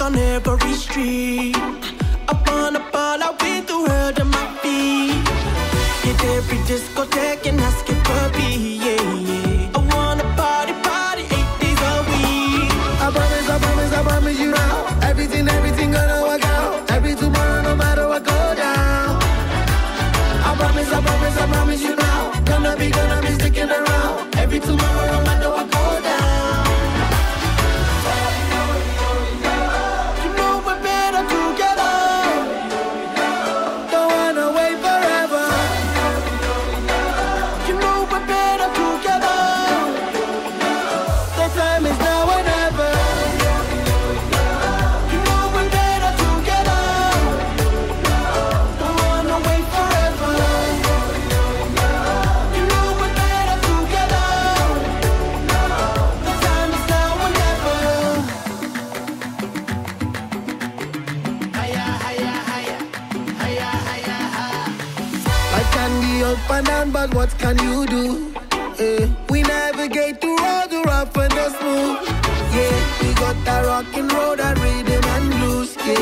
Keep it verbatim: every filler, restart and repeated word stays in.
on every street. I wanna ball out with the world at my feet. Hit every discotheque and ask it for me, yeah, yeah. I wanna party, party eight days a week. I promise, I promise, I promise you now. Everything, everything gonna work out. Every tomorrow, no matter what go down. I promise, I promise, I promise you now. Gonna be, gonna be sticking around. Every tomorrow, no matter what go down. You know we're better together. Don't wanna wait forever. You know we're better together. The time is now or never. You know we're better together. Don't wanna wait forever. You know we're better together. The time is now or never. Higher, higher, higher, higher, higher, higher. Life can be up and down, but what can you do? Eh, we navigate through all the rough and the smooth. Yeah, we got that rockin' road and rhythm and blues. Yeah.